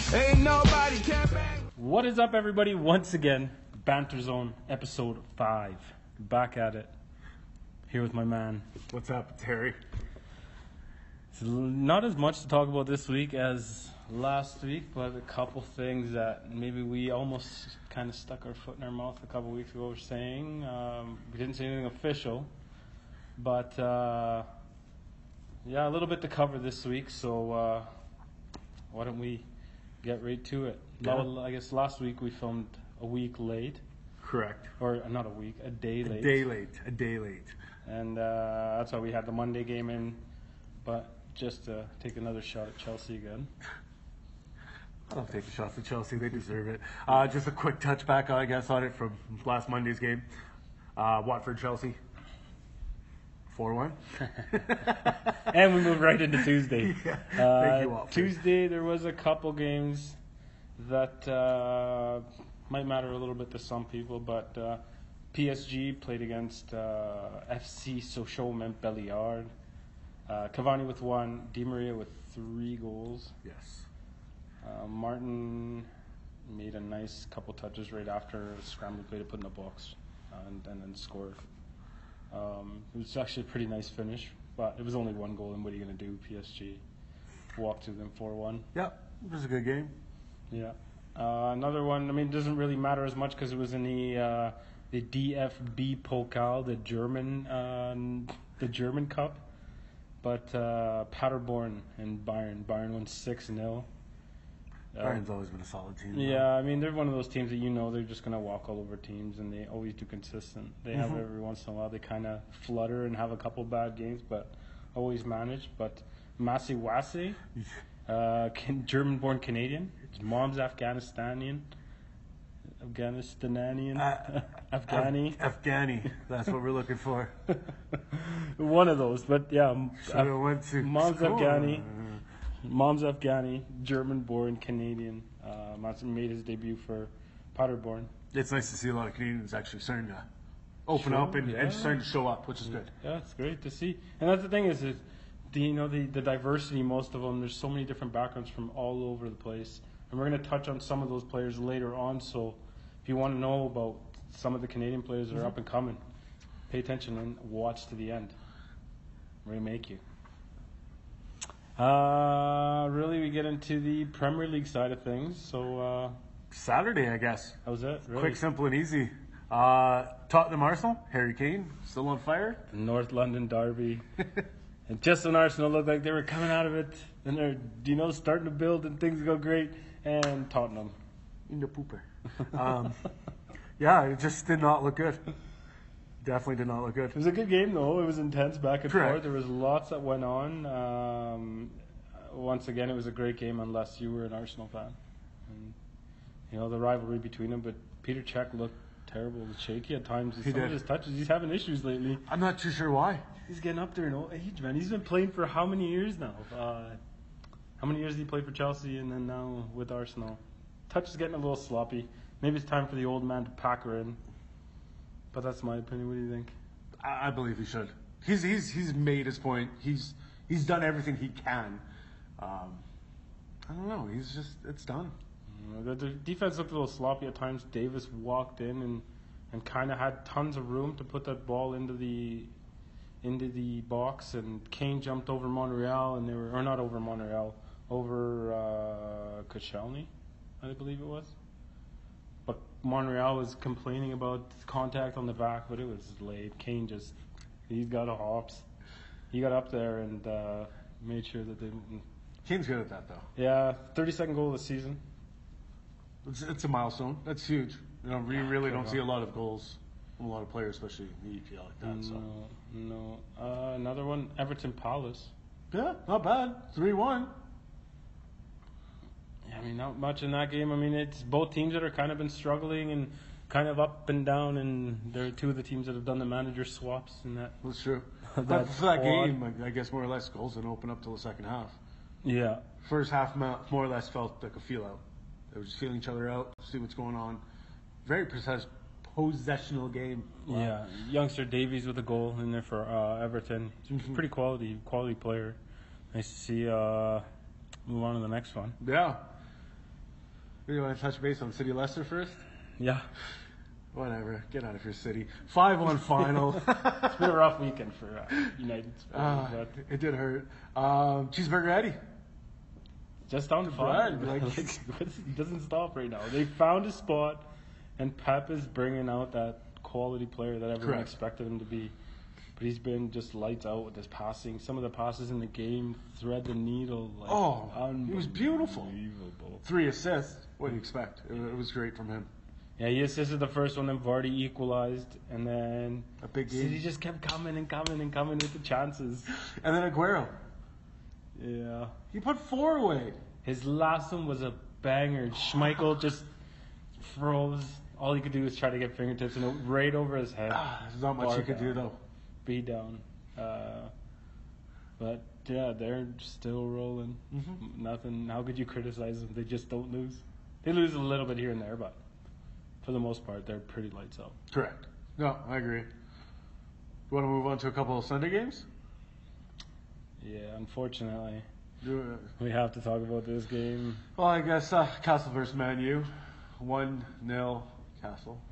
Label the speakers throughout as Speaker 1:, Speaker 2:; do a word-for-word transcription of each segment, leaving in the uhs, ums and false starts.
Speaker 1: Ain't nobody can bang.
Speaker 2: What is up, everybody? Once again, Banter Zone, episode five. Back at it. Here with my man.
Speaker 3: What's up, Terry?
Speaker 2: It's not as much to talk about this week as last week, but a couple things that maybe we almost kind of stuck our foot in our mouth a couple weeks ago saying. Um, we didn't say anything official, but uh, yeah, a little bit to cover this week, so uh, why don't we get right to it?
Speaker 3: Yeah.
Speaker 2: Well, I guess last week we filmed a week late.
Speaker 3: Correct.
Speaker 2: Or not a week, a day late.
Speaker 3: A day late. A day late.
Speaker 2: And uh, that's why we had the Monday game in. But just to take another shot at Chelsea again.
Speaker 3: I'll take a shot at Chelsea. They deserve it. Uh, just a quick touchback, I guess, on it from last Monday's game. Uh, Watford-Chelsea. four one.
Speaker 2: And we move right into Tuesday.
Speaker 3: Yeah.
Speaker 2: Uh,
Speaker 3: Thank you, Watford.
Speaker 2: Tuesday, there was a couple games that uh, might matter a little bit to some people, but uh, P S G played against uh, F C Sochaux Montbéliard. Uh, Cavani with one, Di Maria with three goals.
Speaker 3: Yes.
Speaker 2: Uh, Martin made a nice couple touches right after a scramble play to put in the box uh, and, and then scored. Um, it was actually a pretty nice finish, but it was only one goal, and what are you going to do? P S G walked to them four one.
Speaker 3: Yeah, it was a good game.
Speaker 2: Yeah. Uh, another one, I mean, it doesn't really matter as much because it was in the uh, the D F B Pokal, the German uh, the German Cup. But uh, Paderborn and Bayern. Bayern won six nil. Uh,
Speaker 3: Bayern's always been a solid team. though.
Speaker 2: Yeah, I mean, they're one of those teams that you know they're just going to walk all over teams, and they always do consistent. They have
Speaker 3: Mhm.
Speaker 2: every once in a while, they kind of flutter and have a couple bad games, but always manage. But Masi Wasi, uh, can, German-born Canadian, his mom's Afghanistanian, Afghanistanian,
Speaker 3: Uh,
Speaker 2: Afghani.
Speaker 3: Af- Afghani. That's what we're looking for.
Speaker 2: One of those, but yeah, m-
Speaker 3: Should have went to
Speaker 2: mom's
Speaker 3: school.
Speaker 2: Afghani. Mom's Afghani, German-born Canadian. Uh, Masi made his debut for Paderborn.
Speaker 3: It's nice to see a lot of Canadians actually starting to open
Speaker 2: Sure,
Speaker 3: up and,
Speaker 2: yeah.
Speaker 3: and starting to show up, which is good.
Speaker 2: Yeah, it's great to see. And that's the thing is, is the, you know, the, the diversity, most of them, there's so many different backgrounds from all over the place. And we're going to touch on some of those players later on. So if you want to know about some of the Canadian players that are
Speaker 3: Mm-hmm.
Speaker 2: up and coming, pay attention and watch to the end. We're going to make you. Uh, really, we get into the Premier League side of things. So, uh,
Speaker 3: Saturday, I guess.
Speaker 2: that was it, really.
Speaker 3: Quick, simple, and easy. Uh, Tottenham Arsenal, Harry Kane, still on fire.
Speaker 2: North London derby. And just when Arsenal looked like they were coming out of it, and they're, you know, starting to build and things go great, and Tottenham.
Speaker 3: In the pooper. Um, yeah, it just did not look good. Definitely did not look
Speaker 2: It
Speaker 3: good.
Speaker 2: was a good game, though. It was intense back and
Speaker 3: Correct.
Speaker 2: forth. There was lots that went on. Um, once again, it was a great game unless you were an Arsenal fan. And, you know, the rivalry between them. But Peter Cech looked terrible, shaky at times.
Speaker 3: He
Speaker 2: Some
Speaker 3: did.
Speaker 2: of his touches, he's having issues lately.
Speaker 3: I'm not too sure why.
Speaker 2: He's getting up there in old age, man. He's been playing for how many years now? Uh, how many years did he play for Chelsea and then now with Arsenal? Touch is getting a little sloppy. Maybe it's time for the old man to pack her in. But that's my opinion. What do you think?
Speaker 3: I, I believe he should. He's he's he's made his point. He's he's done everything he can. Um, I don't know. He's just it's done.
Speaker 2: Uh, The, the defense looked a little sloppy at times. Davis walked in and, and kind of had tons of room to put that ball into the into the box, and Kane jumped over Monreal, and they were or not over Monreal, over uh, Koscielny, I believe it was. But Monreal was complaining about contact on the back, but it was late. Kane just he's got a hops. He got up there and uh, made sure that they didn't.
Speaker 3: Kane's good at that though.
Speaker 2: Yeah, thirty-second goal of the season.
Speaker 3: It's, it's a milestone. That's huge. You know, we
Speaker 2: Yeah,
Speaker 3: really
Speaker 2: good
Speaker 3: don't
Speaker 2: on.
Speaker 3: see a lot of goals from a lot of players, especially in the E P L like that. So
Speaker 2: No, no. Uh, another one, Everton Palace.
Speaker 3: yeah, not bad. Three one.
Speaker 2: Yeah, I mean, not much in that game. I mean, it's both teams that are kind of been struggling and kind of up and down, and they're two of the teams that have done the manager swaps in that.
Speaker 3: That's true.
Speaker 2: That
Speaker 3: But for that
Speaker 2: quad.
Speaker 3: game, I I guess more or less goals didn't open up till the second half.
Speaker 2: Yeah.
Speaker 3: First half mo- more or less felt like a feel out. They were just feeling each other out, see what's going on. Very precise, possessional game. Wow.
Speaker 2: Yeah, youngster Davies with a goal in there for uh, Everton. He's a pretty quality, quality player. Nice to see. Uh, move on to the next one.
Speaker 3: Yeah. You want to touch base on City Leicester first?
Speaker 2: Yeah.
Speaker 3: Whatever. Get out of here, City. five one final.
Speaker 2: It's been a rough weekend for uh, United.
Speaker 3: Uh,
Speaker 2: but
Speaker 3: it did hurt. Um, Cheeseburger Eddie.
Speaker 2: just on
Speaker 3: Brad,
Speaker 2: fire.
Speaker 3: like-
Speaker 2: Like, he doesn't stop right now. They found a spot, and Pep is bringing out that quality player that everyone
Speaker 3: Correct.
Speaker 2: expected him to be. But he's been just lights out with his passing. Some of the passes in the game thread the needle. Like,
Speaker 3: Oh, it was beautiful.
Speaker 2: Unbelievable.
Speaker 3: Three assists. What do you expect? It, it was great from him.
Speaker 2: Yeah, he assisted the first one, then Vardy equalized, and then
Speaker 3: A big
Speaker 2: City
Speaker 3: game.
Speaker 2: just kept coming and coming and coming with the chances.
Speaker 3: And then Aguero.
Speaker 2: Yeah.
Speaker 3: He put four away.
Speaker 2: His last one was a banger. Schmeichel just froze. All he could do was try to get fingertips and it went right over his head.
Speaker 3: Ah, there's not much
Speaker 2: Bar
Speaker 3: you could do,
Speaker 2: down.
Speaker 3: though.
Speaker 2: Be down. Uh, but yeah, they're still rolling.
Speaker 3: Mm-hmm.
Speaker 2: Nothing. How could you criticize them? They just don't lose. They lose a little bit here and there, but for the most part, they're pretty lights out.
Speaker 3: Correct. No, I agree. You want to move on to a couple of Sunday games?
Speaker 2: Yeah, unfortunately,
Speaker 3: Do it.
Speaker 2: we have to talk about this game.
Speaker 3: Well, I guess uh, Castle versus Man U. one nil Castle.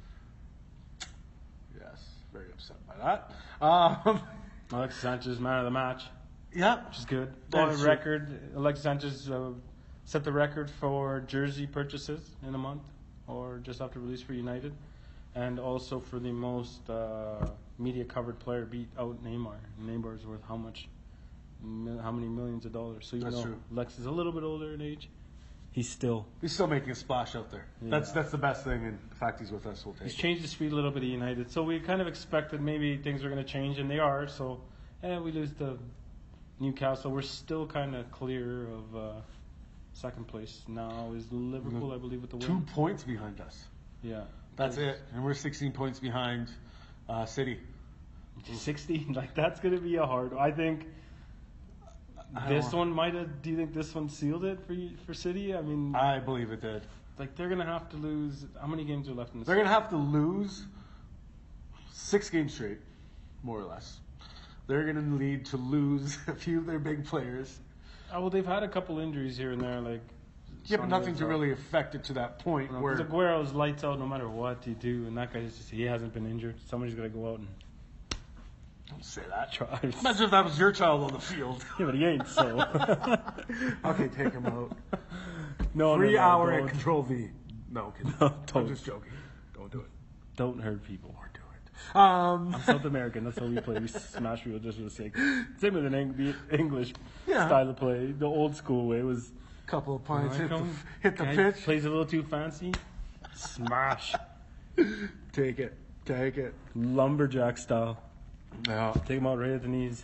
Speaker 3: Yes, very upset by that. Um,
Speaker 2: Alexis Sanchez, man of the match,
Speaker 3: yeah,
Speaker 2: which is good.
Speaker 3: That's
Speaker 2: On
Speaker 3: true.
Speaker 2: record, Alexis Sanchez uh, set the record for jersey purchases in a month, or just after release for United, and also for the most uh, media-covered player, beat out Neymar. Neymar's worth how much? Mil- how many millions of dollars? So even
Speaker 3: That's
Speaker 2: though
Speaker 3: true.
Speaker 2: Lex is a little bit older in age, he's still
Speaker 3: he's still making a splash out there.
Speaker 2: Yeah.
Speaker 3: That's that's the best thing, and the fact he's with us will take
Speaker 2: he's
Speaker 3: it.
Speaker 2: changed the speed a little bit at United. So we kind of expected maybe things were going to change, and they are. So, eh, we lose to Newcastle. We're still kind of clear of uh, second place now. Is Liverpool, I believe, with the
Speaker 3: Two
Speaker 2: win?
Speaker 3: points behind us.
Speaker 2: Yeah,
Speaker 3: That's it, and we're sixteen points behind uh, City.
Speaker 2: sixteen. Like that's going to be a hard. I think.
Speaker 3: I
Speaker 2: This
Speaker 3: don't-
Speaker 2: one might have. Do you think this one sealed it for you, for City? I mean,
Speaker 3: I believe it did.
Speaker 2: like they're gonna have to lose. How many games are left in the
Speaker 3: They're
Speaker 2: season?
Speaker 3: gonna have to lose six games straight, more or less. They're gonna need to lose a few of their big players.
Speaker 2: Oh, well, they've had a couple injuries here and there, like.
Speaker 3: Yeah, but nothing
Speaker 2: Sanchez
Speaker 3: to
Speaker 2: out.
Speaker 3: really affect it to that point
Speaker 2: No,
Speaker 3: where
Speaker 2: 'cause Aguero's lights out no matter what you do, and that guy is just he hasn't been injured. Somebody's gonna go out and
Speaker 3: don't say that.
Speaker 2: try.
Speaker 3: Imagine if that was your child on the field.
Speaker 2: Yeah, but he ain't. So
Speaker 3: Okay, take him out.
Speaker 2: no,
Speaker 3: Three
Speaker 2: no, no,
Speaker 3: hour
Speaker 2: don't,
Speaker 3: at Control V. No, kidding.
Speaker 2: No,
Speaker 3: I'm
Speaker 2: don't.
Speaker 3: just joking. Don't do it.
Speaker 2: don't hurt people.
Speaker 3: Or do it. Um,
Speaker 2: I'm South American. That's how we play. We smash people just for the sake. Same with an Eng- the English
Speaker 3: Yeah.
Speaker 2: style of play. The old school way was.
Speaker 3: couple of pints, hit the,
Speaker 2: Come,
Speaker 3: hit the
Speaker 2: guy
Speaker 3: pitch.
Speaker 2: Plays a little too fancy. Smash.
Speaker 3: Take it. Take it.
Speaker 2: Lumberjack style.
Speaker 3: No.
Speaker 2: Take him out right at the knees.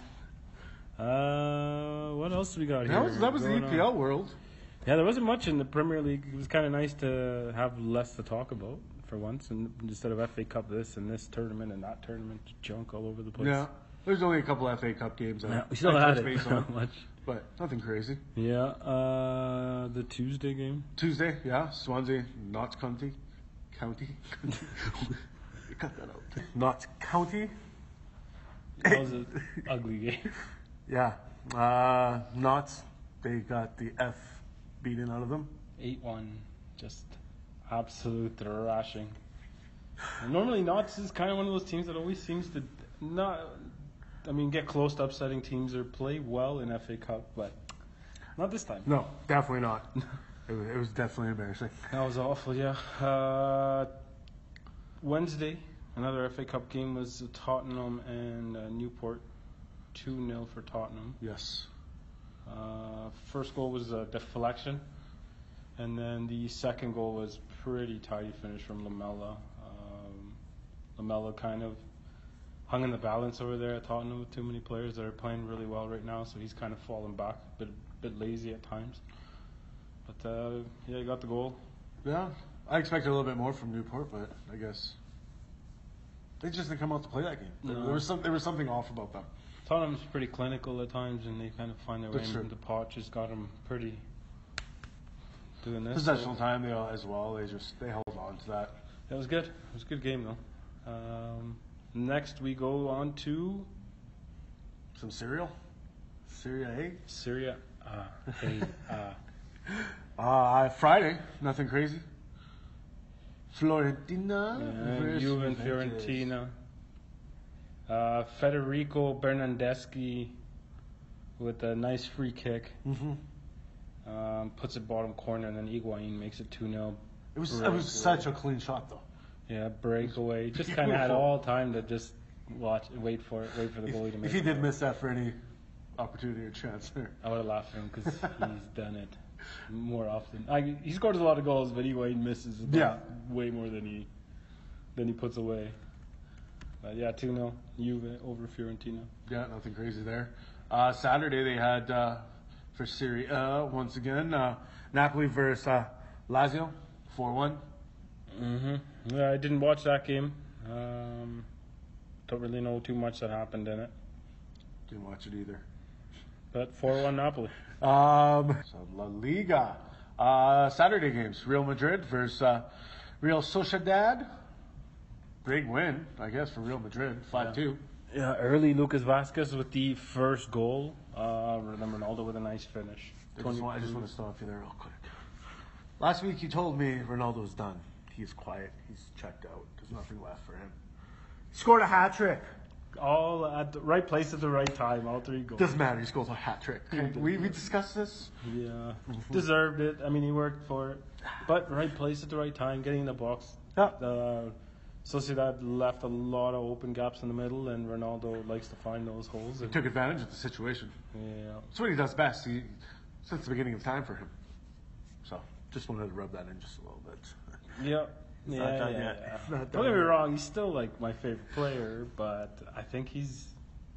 Speaker 2: Uh, what else do we got here?
Speaker 3: That was, that was the E
Speaker 2: going
Speaker 3: P L
Speaker 2: on?
Speaker 3: world.
Speaker 2: Yeah, there wasn't much in the Premier League. It was kind of nice to have less to talk about for once, and instead of F A Cup this and this tournament and that tournament, junk all over the place.
Speaker 3: Yeah. There's only a couple F A Cup games. I-
Speaker 2: Yeah, we still
Speaker 3: I
Speaker 2: had
Speaker 3: touched
Speaker 2: it.
Speaker 3: base on,
Speaker 2: Not much.
Speaker 3: but nothing crazy.
Speaker 2: Yeah, uh, the Tuesday game.
Speaker 3: Tuesday, yeah, Swansea, Notts County. County? Cut that out. Notts County?
Speaker 2: That was an ugly game.
Speaker 3: Yeah. Uh, Notts, they got the F beaten out of them.
Speaker 2: eight one. Just absolute thrashing. And normally, Notts is kind of one of those teams that always seems to not, I mean, get close to upsetting teams or play well in F A Cup, but not this time.
Speaker 3: No, definitely not. it, was, it was definitely embarrassing.
Speaker 2: That was awful, yeah. Uh, Wednesday, another F A Cup game was Tottenham and uh, Newport. two nil for Tottenham.
Speaker 3: Yes.
Speaker 2: Uh, first goal was a deflection. And then the second goal was pretty tidy finish from Lamella. Um, Lamella kind of hung in the balance over there at Tottenham with too many players that are playing really well right now, so he's kind of fallen back, a bit, bit lazy at times. But uh, yeah, he got the goal.
Speaker 3: Yeah. I expected a little bit more from Newport, but I guess they just didn't come out to play that game. There,
Speaker 2: No.
Speaker 3: there was some, there was something off about them.
Speaker 2: Tottenham's pretty clinical at times, and they kind of find their way
Speaker 3: That's true.
Speaker 2: into Poch has got them pretty doing this.
Speaker 3: Possessional time, they all, as well. They just they hold on to that.
Speaker 2: It was good. It was a good game, though. Um, next, we go on to
Speaker 3: Some cereal, Syria A.
Speaker 2: Syria. Uh, hey, uh,
Speaker 3: Uh, Friday, nothing crazy. Fiorentina
Speaker 2: Yeah,
Speaker 3: versus
Speaker 2: Juve and
Speaker 3: Juventus.
Speaker 2: Fiorentina. Uh, Federico Bernardeschi with a nice free kick.
Speaker 3: Mm-hmm.
Speaker 2: Um, puts it bottom corner, and then Higuain makes it two nil.
Speaker 3: It was it was such a clean shot though.
Speaker 2: Yeah, breakaway. Just kind of had
Speaker 3: beautiful.
Speaker 2: all time to just watch, wait for it, wait for the goalie to make
Speaker 3: If he
Speaker 2: it.
Speaker 3: did miss that for any opportunity or chance there.
Speaker 2: I would have laughed at him because he's done it more often. I, he scores a lot of goals, but Higuain misses about
Speaker 3: Yeah.
Speaker 2: way more than he than he puts away. But yeah, two nil Juve over Fiorentina.
Speaker 3: Yeah, nothing crazy there. Uh, Saturday they had uh, for Serie A once again uh, Napoli versus uh, Lazio, four one.
Speaker 2: Mm-hmm. Yeah, I didn't watch that game. Um, don't really know too much that happened in it.
Speaker 3: Didn't watch it either.
Speaker 2: But four one Napoli.
Speaker 3: Um, so La Liga. Uh, Saturday games. Real Madrid versus uh, Real Sociedad. Big win, I guess, for Real Madrid. five two.
Speaker 2: Yeah, early Lucas Vasquez with the first goal. Uh, and then Ronaldo with a nice finish.
Speaker 3: I just, want, I just want to stop you there real quick. Last week you told me Ronaldo's done. He's quiet. He's checked out. There's nothing left for him. He scored a hat trick.
Speaker 2: All at the right place at the right time. All three goals.
Speaker 3: Doesn't matter. He scores a hat trick. We we discussed this.
Speaker 2: Yeah, deserved it. I mean, he worked for it. But right place at the right time, getting in the box.
Speaker 3: Yeah.
Speaker 2: Uh, Sociedad left a lot of open gaps in the middle, and Ronaldo likes to find those holes. And,
Speaker 3: Took advantage of the situation.
Speaker 2: yeah.
Speaker 3: That's what he does best. He since the beginning of time for him. So just wanted to rub that in just a little bit.
Speaker 2: Yeah.
Speaker 3: It's
Speaker 2: yeah,
Speaker 3: not done
Speaker 2: yeah,
Speaker 3: yet.
Speaker 2: yeah.
Speaker 3: It's not
Speaker 2: Don't
Speaker 3: done
Speaker 2: get me
Speaker 3: yet.
Speaker 2: wrong, he's still like my favorite player, but I think he's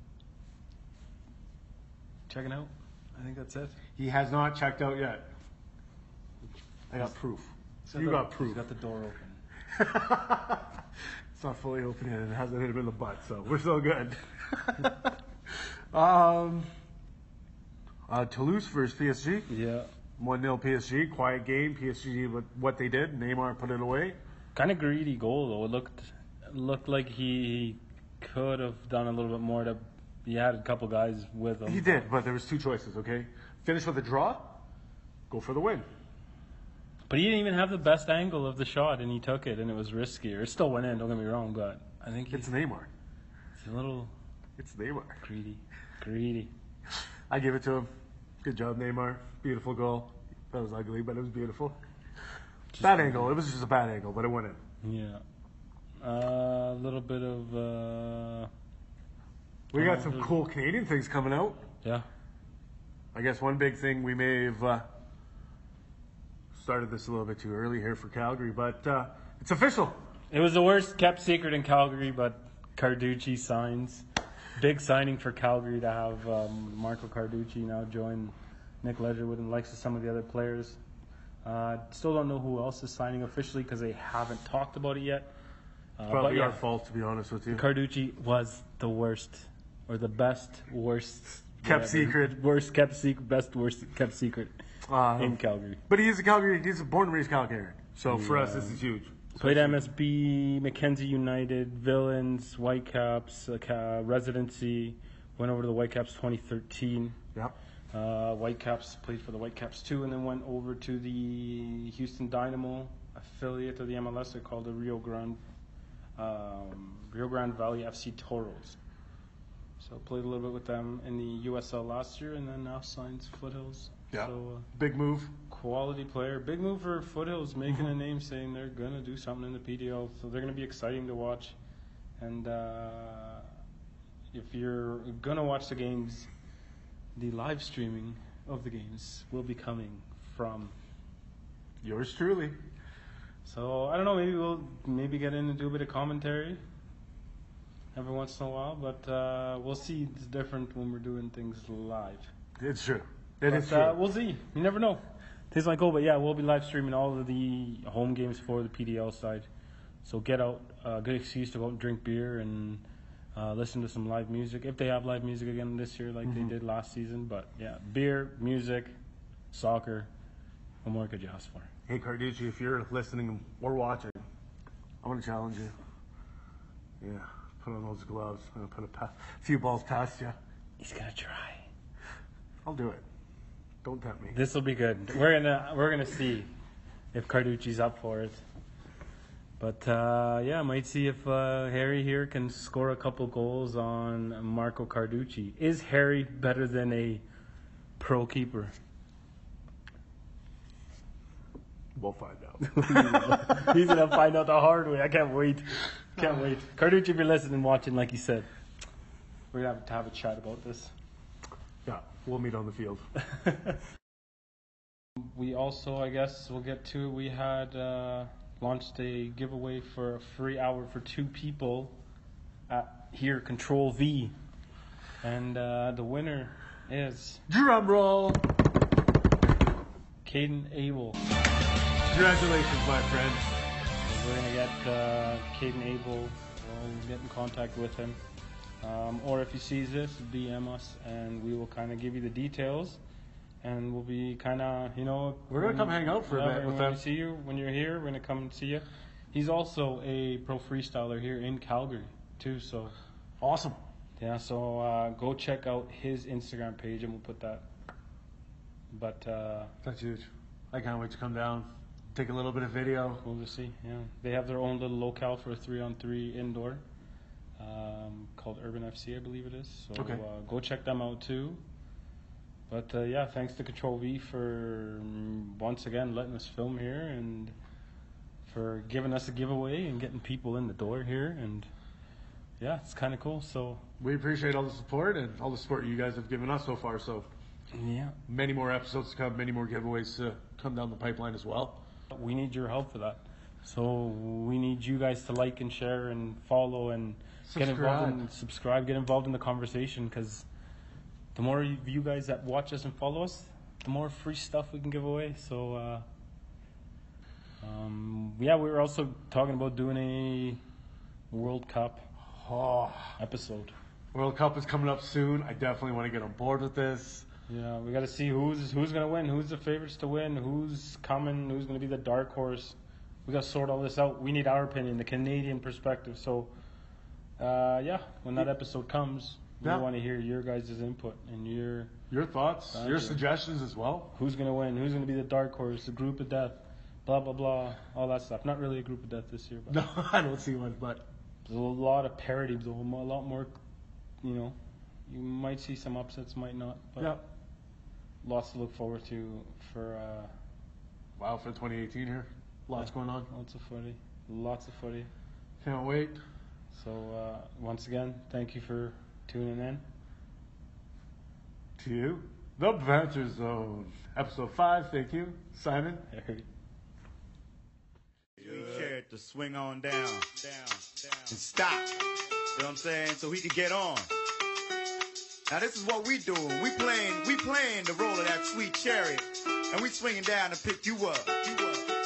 Speaker 2: checking out. I think that's it.
Speaker 3: He has not checked out yet. I got proof.
Speaker 2: He's
Speaker 3: You
Speaker 2: the-
Speaker 3: got proof.
Speaker 2: He's got the door open.
Speaker 3: It's not fully open yet and it hasn't hit him in the butt, so we're still good. um, uh, Toulouse versus P S G.
Speaker 2: Yeah.
Speaker 3: one nil P S G. Quiet game. P S G with what they did. Neymar put it away.
Speaker 2: Kind of greedy goal though. It looked looked like he could have done a little bit more. To he had a couple guys with him.
Speaker 3: He did, but there was two choices, okay? Finish with a draw, go for the win.
Speaker 2: But he didn't even have the best angle of the shot, and he took it, and it was riskier. It still went in. Don't get me wrong, but I think
Speaker 3: It's
Speaker 2: he's,
Speaker 3: Neymar.
Speaker 2: he's a little
Speaker 3: It's Neymar.
Speaker 2: greedy. Greedy.
Speaker 3: I give it to him. Good job, Neymar. Beautiful goal. That was ugly, but it was beautiful. Bad angle. It was just a bad angle, but it went in.
Speaker 2: Yeah. A uh, little bit of uh,
Speaker 3: We got
Speaker 2: Oh,
Speaker 3: some
Speaker 2: there's-
Speaker 3: cool Canadian things coming out.
Speaker 2: yeah.
Speaker 3: I guess one big thing we may have uh, started this a little bit too early here for Calgary, but uh, it's official.
Speaker 2: It was the worst kept secret in Calgary, but Carducci signs. Big signing for Calgary to have um, Marco Carducci now join Nick Ledgerwood and likes of some of the other players. Uh, still don't know who else is signing officially because they haven't talked about it yet. Uh,
Speaker 3: Probably
Speaker 2: but yeah,
Speaker 3: our fault, to be honest with you.
Speaker 2: Carducci was the worst, or the best, worst,
Speaker 3: Kept
Speaker 2: whatever.
Speaker 3: secret.
Speaker 2: worst kept secret, best worst kept secret
Speaker 3: Uh,
Speaker 2: in Calgary.
Speaker 3: But he is a Calgary. He's a born and raised Calgary. So for us,
Speaker 2: Yeah.
Speaker 3: this is huge.
Speaker 2: Played M S B, Mackenzie United, Villains, Whitecaps, uh, ca- residency. Went over to the Whitecaps twenty thirteen.
Speaker 3: Yep.
Speaker 2: Uh, Whitecaps played for the Whitecaps too, and then went over to the Houston Dynamo affiliate of the M L S. They're called the Rio Grande um, Rio Grande Valley F C Toros. So played a little bit with them in the U S L last year, and then now signs Foothills.
Speaker 3: Yeah.
Speaker 2: So uh,
Speaker 3: Big move.
Speaker 2: quality player, big move for Foothills, making a name, saying they're gonna do something in the P D L. So they're gonna be exciting to watch. And uh, if you're gonna watch the games, the live streaming of the games will be coming from.
Speaker 3: Yours truly.
Speaker 2: So I don't know. Maybe we'll maybe get in and do a bit of commentary every once in a while, but uh, we'll see. It's different when we're doing things live.
Speaker 3: It's true. It is
Speaker 2: But,
Speaker 3: true.
Speaker 2: uh, we'll see. You never know. Things might go, but yeah, we'll be live streaming all of the home games for the P D L side. So get out. Uh, good excuse to go out and drink beer and uh, listen to some live music if they have live music again this year, like
Speaker 3: Mm-hmm.
Speaker 2: they did last season. But yeah, beer, music, soccer. What more could you ask for?
Speaker 3: Hey, Carducci, if you're listening or watching, I want to challenge you. Yeah, put on those gloves. I'm going to put a pa- few balls past you.
Speaker 2: He's gonna try.
Speaker 3: I'll do it. Don't tempt me.
Speaker 2: This will be good. We're gonna we're gonna see if Carducci's up for it. But uh, yeah, might see if uh, Harry here can score a couple goals on Marco Carducci. Is Harry better than a pro keeper?
Speaker 3: We'll find out.
Speaker 2: He's gonna find out the hard way. I can't wait. Can't wait. Carducci, if you're listening, watching, like you said, we're gonna have to have a chat about this.
Speaker 3: Yeah, we'll meet on the field.
Speaker 2: We also, I guess, we'll get to. We had uh, launched a giveaway for a free hour for two people at here, Control V, and uh, the winner is
Speaker 3: Drum roll.
Speaker 2: Caden Abel.
Speaker 3: Congratulations, my friend.
Speaker 2: So we're gonna get uh, Caden Abel. We'll get in contact with him, um, or if he sees this, D M us, and we will kind of give you the details. And we'll be kind of, you know...
Speaker 3: We're going to come hang out for
Speaker 2: yeah,
Speaker 3: a bit with
Speaker 2: when
Speaker 3: them.
Speaker 2: we see you, when you're here, we're going to come and see you. He's also a pro freestyler here in Calgary, too, so...
Speaker 3: Awesome.
Speaker 2: Yeah, so uh, go check out his Instagram page, and we'll put that. But... Uh,
Speaker 3: That's huge. I can't wait to come down, take a little bit of video.
Speaker 2: Cool to see, yeah. They have their own little locale for a three-on-three indoor um, called Urban F C, I believe it is. So
Speaker 3: Okay.
Speaker 2: uh, go check them out, too. But uh, yeah, thanks to Control V for um, once again letting us film here and for giving us a giveaway and getting people in the door here. And yeah, it's kind of cool. So
Speaker 3: We appreciate all the support and all the support you guys have given us so far. So
Speaker 2: yeah,
Speaker 3: many more episodes to come, many more giveaways to come down the pipeline as well.
Speaker 2: we need your help for that. So we need you guys to like and share and follow and get involved and subscribe, get involved in the conversation, because the more you you guys that watch us and follow us, the more free stuff we can give away. So, uh, um, yeah, we were also talking about doing a World Cup
Speaker 3: Oh,
Speaker 2: episode.
Speaker 3: World Cup is coming up soon. I definitely want to get on board with this.
Speaker 2: Yeah, we got to see who's who's gonna win, who's the favorites to win, who's coming, who's gonna be the dark horse. We got to sort all this out. We need our opinion, the Canadian perspective. So, uh, yeah, when that episode comes, we
Speaker 3: Yeah.
Speaker 2: want to hear your guys' input and your
Speaker 3: Your thoughts,
Speaker 2: Thank
Speaker 3: your
Speaker 2: you.
Speaker 3: suggestions as well.
Speaker 2: who's gonna win, who's gonna be the dark horse, the group of death, blah blah blah, all that stuff. Not really a group of death this year, but
Speaker 3: No, I don't see one, but
Speaker 2: there's a lot of parity, there's a lot more. You know, you might see some upsets, might not, but
Speaker 3: yeah.
Speaker 2: lots to look forward to for uh,
Speaker 3: Wow, for twenty eighteen here, lots going on.
Speaker 2: lots of footy, lots of footy.
Speaker 3: Can't wait.
Speaker 2: So uh, once again, thank you for tuning in.
Speaker 3: To you, the Banter Zone, episode five. Thank you, Simon.
Speaker 1: Sweet Chariot to swing on down, down, down, and stop. You know what I'm saying? So he could get on. Now this is what we doing. We playing, we playing the role of that Sweet Chariot, and we swinging down to pick you up. You up.